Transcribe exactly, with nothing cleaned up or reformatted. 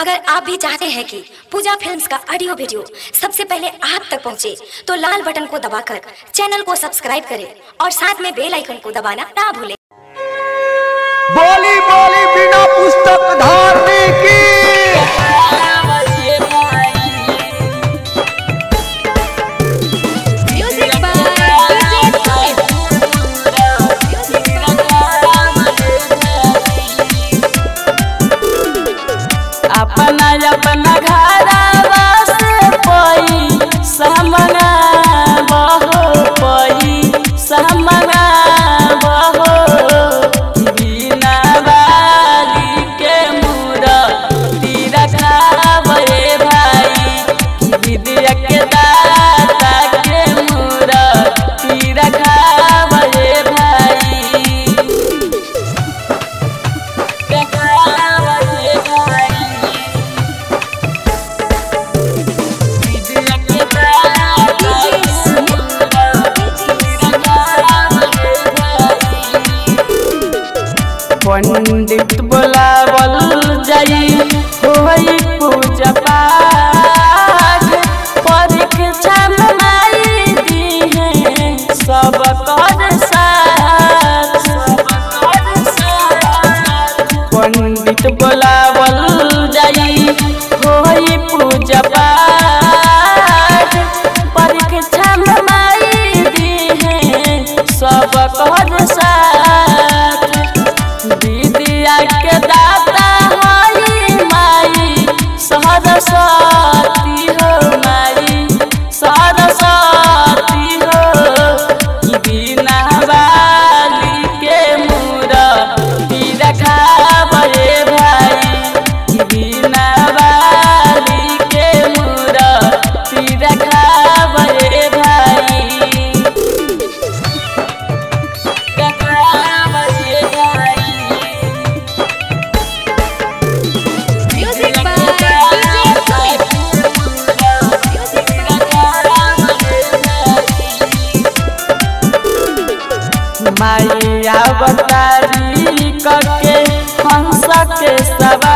अगर आप भी चाहते हैं कि पूजा फिल्म्स का ऑडियो वीडियो सबसे पहले आप तक पहुंचे, तो लाल बटन को दबाकर चैनल को सब्सक्राइब करें और साथ में बेल आइकन को दबाना ना भूलें। बोली बोली बिना पुस्तक धारने की अपना अपना घरवा से पई समना बहो पई समना बहो बिना वाली के मूर्ति रखावे भाई विद्या के दाता के मूर्ति रखावे भाई रखावे भाई पंडित बोलावल जाई होई पूजा पाठ परीक्षा में माई दी है सब कर साथ पंडित बोलावल जाई होई पूजा पाठ परीक्षा में माई दी है सब कर साथ विद्या के दाता हई माई सरस्वती हो माई सरस्वती हो बिना वाली के मूर्ति रखावे भाई बिना वाली के मूर्ति रखावे भाई रखावे भाई माई अवतारी करके हंस के सवार